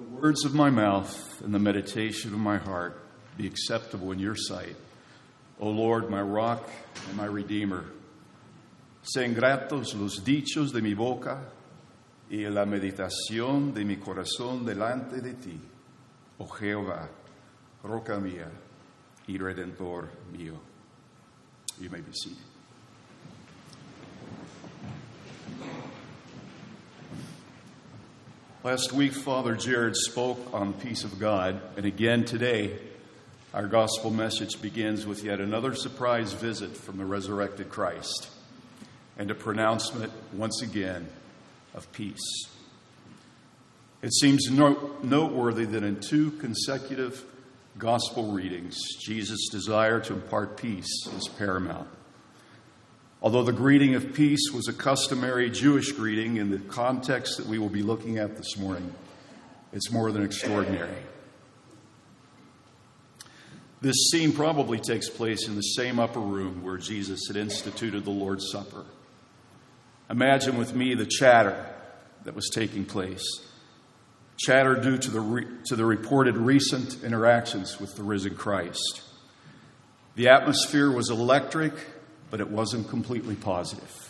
Words of my mouth and the meditation of my heart be acceptable in your sight, O Lord, my rock and my redeemer. Sean gratos los dichos de mi boca y la meditación de mi corazón delante de ti, oh Jehová, roca mía y redentor mío. You may be seated. Last week, Father Jared spoke on the peace of God, and again today, our gospel message begins with yet another surprise visit from the resurrected Christ and a pronouncement, once again, of peace. It seems noteworthy that in two consecutive gospel readings, Jesus' desire to impart peace is paramount. Although the greeting of peace was a customary Jewish greeting in the context that we will be looking at this morning, it's more than extraordinary. This scene probably takes place in the same upper room where Jesus had instituted the Lord's Supper. Imagine with me the chatter that was taking place. Chatter due to the reported recent interactions with the risen Christ. The atmosphere was electric, but it wasn't completely positive.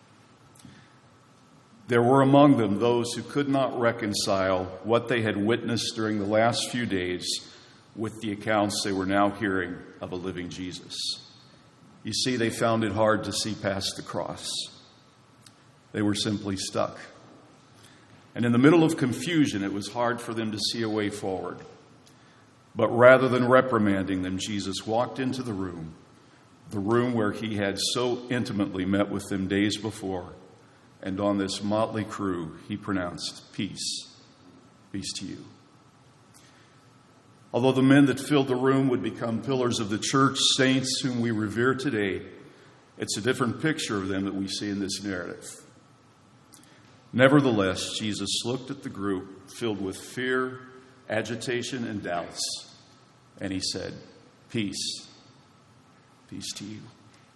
There were among them those who could not reconcile what they had witnessed during the last few days with the accounts they were now hearing of a living Jesus. You see, they found it hard to see past the cross. They were simply stuck. And in the middle of confusion, it was hard for them to see a way forward. But rather than reprimanding them, Jesus walked into the room where he had so intimately met with them days before, and on this motley crew, he pronounced, "Peace, peace to you." Although the men that filled the room would become pillars of the church, saints whom we revere today, it's a different picture of them that we see in this narrative. Nevertheless, Jesus looked at the group filled with fear, agitation, and doubts, and he said, "Peace. Peace to you."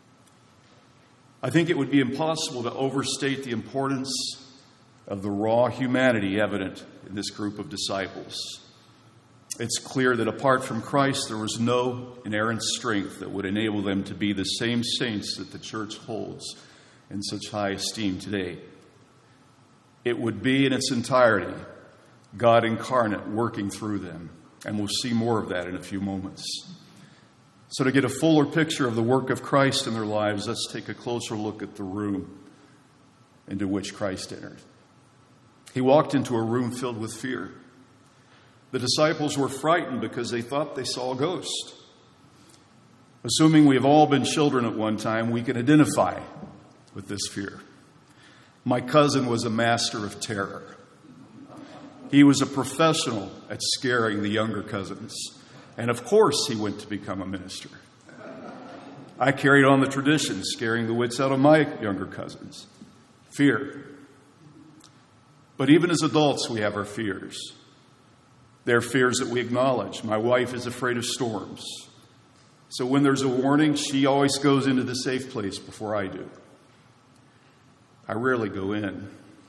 I think it would be impossible to overstate the importance of the raw humanity evident in this group of disciples. It's clear that apart from Christ, there was no inerrant strength that would enable them to be the same saints that the church holds in such high esteem today. It would be in its entirety God incarnate working through them, and we'll see more of that in a few moments. So to get a fuller picture of the work of Christ in their lives, let's take a closer look at the room into which Christ entered. He walked into a room filled with fear. The disciples were frightened because they thought they saw a ghost. Assuming we've all been children at one time, we can identify with this fear. My cousin was a master of terror. He was a professional at scaring the younger cousins. And of course, he went to become a minister. I carried on the tradition, scaring the wits out of my younger cousins. Fear. But even as adults, we have our fears. They're fears that we acknowledge. My wife is afraid of storms. So when there's a warning, she always goes into the safe place before I do. I rarely go in.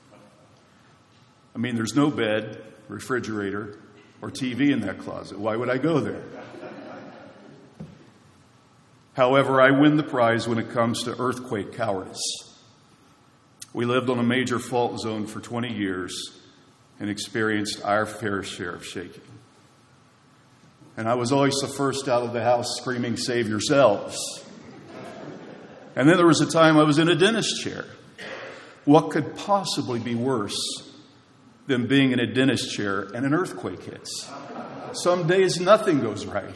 I mean, there's no bed, refrigerator, or TV in that closet. Why would I go there? However, I win the prize when it comes to earthquake cowardice. We lived on a major fault zone for 20 years and experienced our fair share of shaking. And I was always the first out of the house screaming, "Save yourselves." And then there was a time I was in a dentist chair. What could possibly be worse than being in a dentist chair and an earthquake hits? Some days nothing goes right.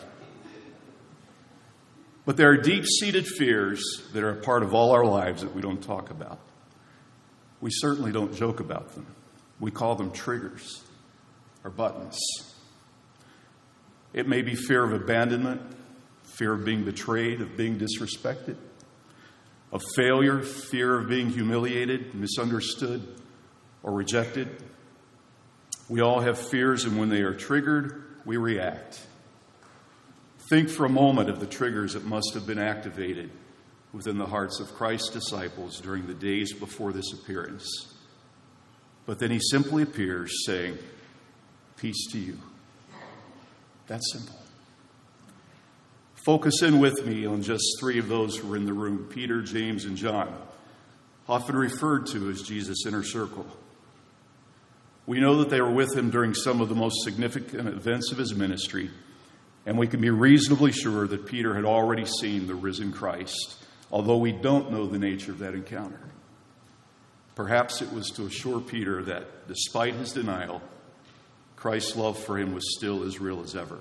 But there are deep-seated fears that are a part of all our lives that we don't talk about. We certainly don't joke about them. We call them triggers or buttons. It may be fear of abandonment, fear of being betrayed, of being disrespected, of failure, fear of being humiliated, misunderstood, or rejected. We all have fears, and when they are triggered, we react. Think for a moment of the triggers that must have been activated within the hearts of Christ's disciples during the days before this appearance. But then he simply appears saying, Peace to you. That's simple. Focus in with me on just three of those who were in the room, Peter, James, and John, often referred to as Jesus' inner circle. We know that they were with him during some of the most significant events of his ministry, and we can be reasonably sure that Peter had already seen the risen Christ, although we don't know the nature of that encounter. Perhaps it was to assure Peter that, despite his denial, Christ's love for him was still as real as ever.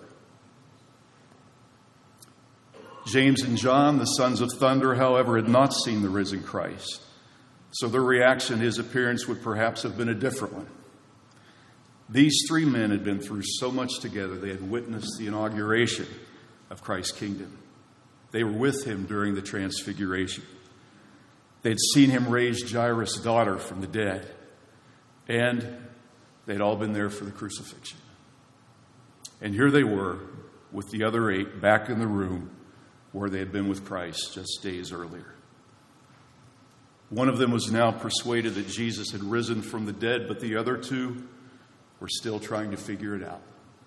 James and John, the sons of thunder, however, had not seen the risen Christ, so their reaction to his appearance would perhaps have been a different one. These three men had been through so much together. They had witnessed the inauguration of Christ's kingdom. They were with him during the transfiguration. They had seen him raise Jairus' daughter from the dead, and they'd all been there for the crucifixion. And here they were with the other 8 back in the room where they had been with Christ just days earlier. One of them was now persuaded that Jesus had risen from the dead, but the other 2 were still trying to figure it out.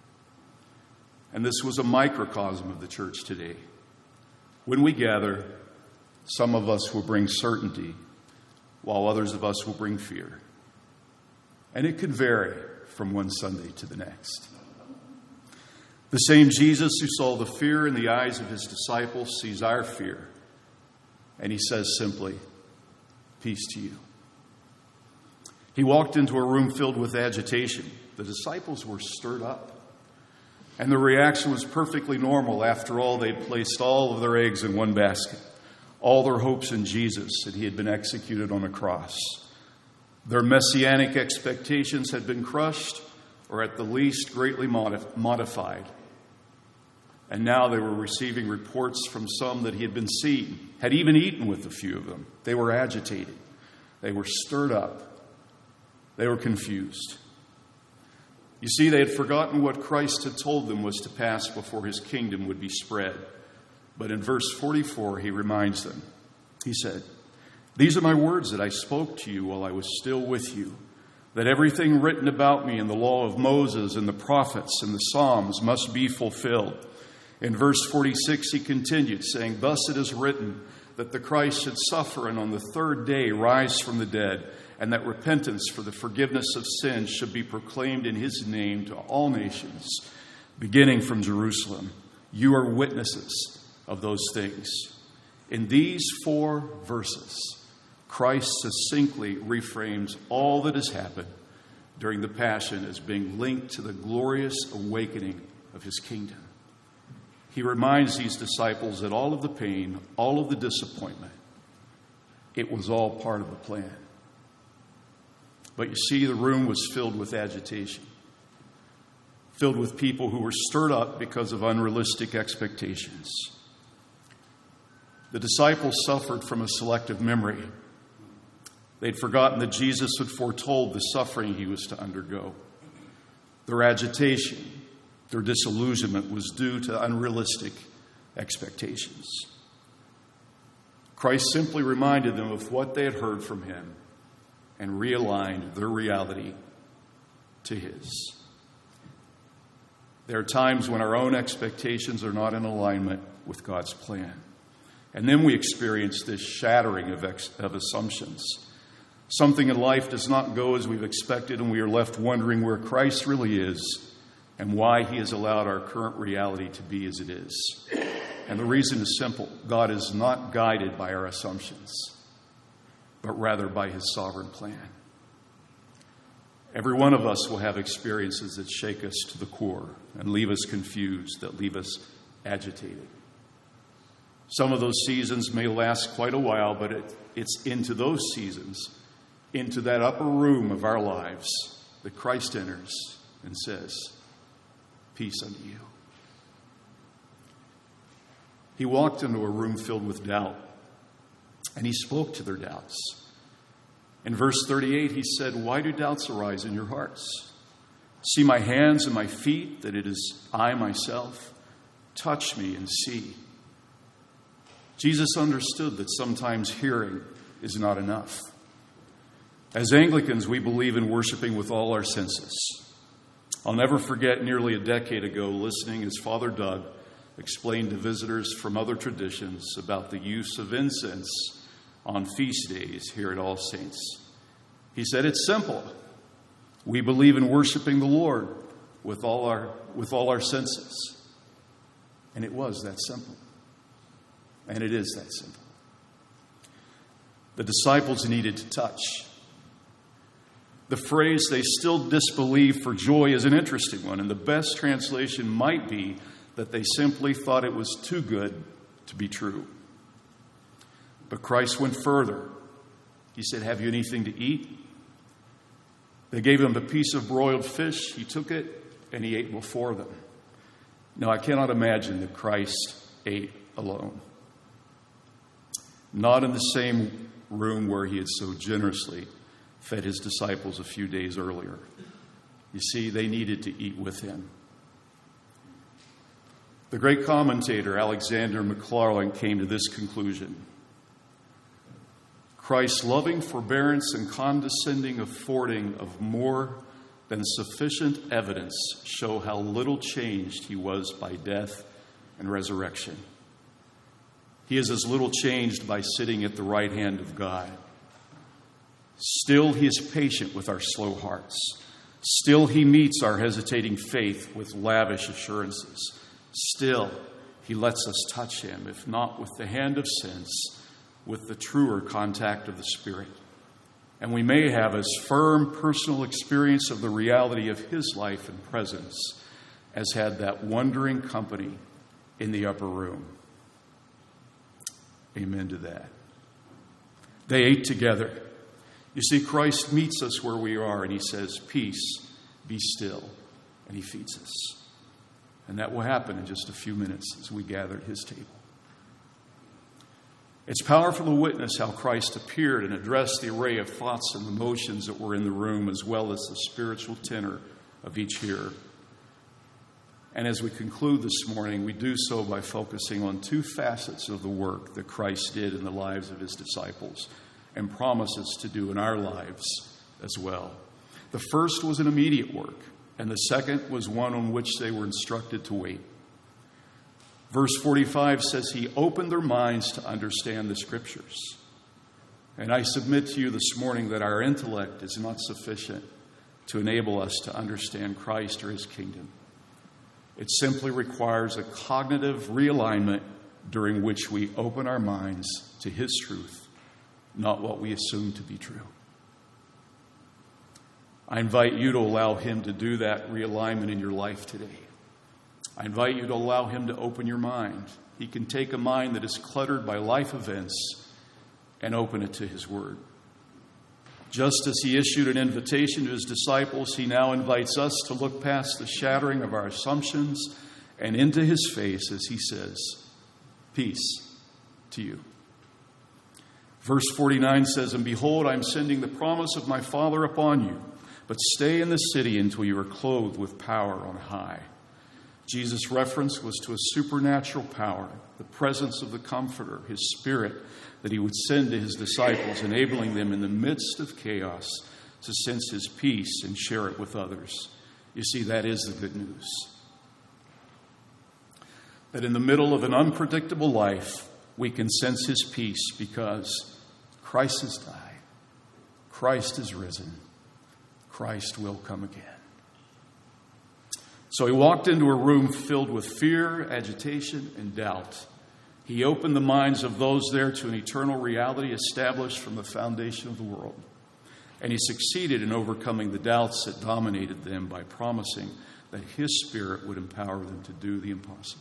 And this was a microcosm of the church today. When we gather, some of us will bring certainty, while others of us will bring fear. And it could vary from one Sunday to the next. The same Jesus who saw the fear in the eyes of his disciples sees our fear. And he says simply, peace to you. He walked into a room filled with agitation. The disciples were stirred up. And the reaction was perfectly normal. After all, they'd placed all of their eggs in one basket. All their hopes in Jesus, and he had been executed on a cross. Their messianic expectations had been crushed, or at the least greatly modified. And now they were receiving reports from some that he had been seen, had even eaten with a few of them. They were agitated. They were stirred up. They were confused. You see, they had forgotten what Christ had told them was to pass before his kingdom would be spread. But in verse 44, he reminds them. He said, "These are my words that I spoke to you while I was still with you, that everything written about me in the law of Moses and the prophets and the Psalms must be fulfilled." In verse 46, he continued, saying, "Thus it is written that the Christ should suffer and on the third day rise from the dead, and that repentance for the forgiveness of sins should be proclaimed in his name to all nations, beginning from Jerusalem. You are witnesses of those things." In these 4 verses, Christ succinctly reframes all that has happened during the Passion as being linked to the glorious awakening of his kingdom. He reminds these disciples that all of the pain, all of the disappointment, it was all part of the plan. But you see, the room was filled with agitation, filled with people who were stirred up because of unrealistic expectations. The disciples suffered from a selective memory. They'd forgotten that Jesus had foretold the suffering he was to undergo. Their agitation, their disillusionment was due to unrealistic expectations. Christ simply reminded them of what they had heard from him and realigned their reality to his. There are times when our own expectations are not in alignment with God's plan. And then we experience this shattering of assumptions. Something in life does not go as we've expected, and we are left wondering where Christ really is and why he has allowed our current reality to be as it is. And the reason is simple. God is not guided by our assumptions, but rather by his sovereign plan. Every one of us will have experiences that shake us to the core and leave us confused, that leave us agitated. Some of those seasons may last quite a while, but it's into those seasons, into that upper room of our lives, that Christ enters and says, "Peace unto you." He walked into a room filled with doubt, and he spoke to their doubts. In verse 38, he said, "Why do doubts arise in your hearts? See my hands and my feet, that it is I myself. Touch me and see." Jesus understood that sometimes hearing is not enough. As Anglicans, we believe in worshiping with all our senses. I'll never forget nearly a decade ago listening as Father Doug explained to visitors from other traditions about the use of incense on feast days here at All Saints. He said, it's simple. We believe in worshiping the Lord with all our senses. And it was that simple. And it is that simple. The disciples needed to touch. The phrase, they still disbelieve for joy, is an interesting one. And the best translation might be that they simply thought it was too good to be true. But Christ went further. He said, have you anything to eat? They gave him a piece of broiled fish. He took it and he ate before them. Now, I cannot imagine that Christ ate alone. Not in the same room where he had so generously fed his disciples a few days earlier. You see, they needed to eat with him. The great commentator Alexander McLaughlin came to this conclusion. Christ's loving forbearance and condescending affording of more than sufficient evidence show how little changed he was by death and resurrection. He is as little changed by sitting at the right hand of God. Still, he is patient with our slow hearts. Still, he meets our hesitating faith with lavish assurances. Still, he lets us touch him, if not with the hand of sense, with the truer contact of the Spirit. And we may have as firm personal experience of the reality of his life and presence as had that wondering company in the upper room. Amen to that. They ate together. You see, Christ meets us where we are and he says, peace, be still. And he feeds us. And that will happen in just a few minutes as we gather at his table. It's powerful to witness how Christ appeared and addressed the array of thoughts and emotions that were in the room, as well as the spiritual tenor of each hearer. And as we conclude this morning, we do so by focusing on two facets of the work that Christ did in the lives of his disciples and promises to do in our lives as well. The first was an immediate work, and the second was one on which they were instructed to wait. Verse 45 says he opened their minds to understand the Scriptures. And I submit to you this morning that our intellect is not sufficient to enable us to understand Christ or his kingdom. It simply requires a cognitive realignment during which we open our minds to his truth, not what we assume to be true. I invite you to allow him to do that realignment in your life today. I invite you to allow him to open your mind. He can take a mind that is cluttered by life events and open it to his word. Just as he issued an invitation to his disciples, he now invites us to look past the shattering of our assumptions and into his face as he says, peace to you. Verse 49 says, and behold, I am sending the promise of my Father upon you, but stay in the city until you are clothed with power on high. Jesus' reference was to a supernatural power, the presence of the Comforter, his Spirit, that he would send to his disciples, enabling them in the midst of chaos to sense his peace and share it with others. You see, that is the good news. That in the middle of an unpredictable life, we can sense his peace because Christ has died, Christ is risen, Christ will come again. So he walked into a room filled with fear, agitation, and doubt. He opened the minds of those there to an eternal reality established from the foundation of the world. And he succeeded in overcoming the doubts that dominated them by promising that his Spirit would empower them to do the impossible.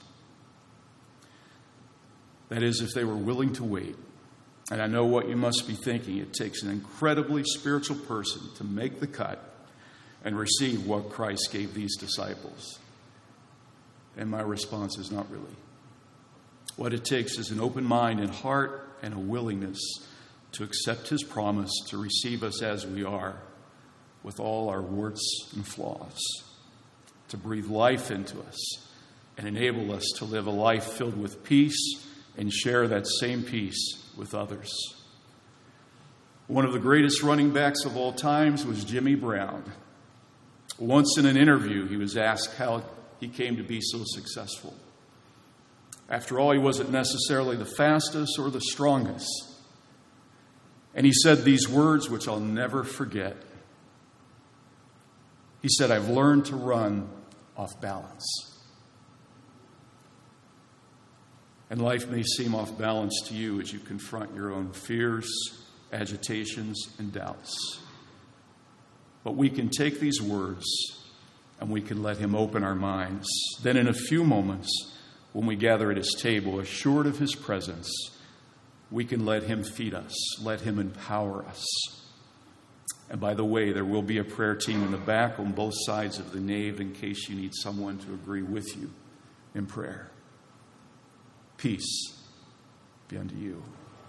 That is, if they were willing to wait. And I know what you must be thinking. It takes an incredibly spiritual person to make the cut and receive what Christ gave these disciples. And my response is not really. What it takes is an open mind and heart and a willingness to accept his promise to receive us as we are, with all our warts and flaws, to breathe life into us and enable us to live a life filled with peace and share that same peace with others. One of the greatest running backs of all times was Jimmy Brown. Once in an interview, he was asked how he came to be so successful. After all, he wasn't necessarily the fastest or the strongest. And he said these words, which I'll never forget. He said, "I've learned to run off balance." And life may seem off balance to you as you confront your own fears, agitations, and doubts. But we can take these words and we can let him open our minds. Then in a few moments, when we gather at his table, assured of his presence, we can let him feed us, let him empower us. And by the way, there will be a prayer team in the back on both sides of the nave in case you need someone to agree with you in prayer. Peace be unto you.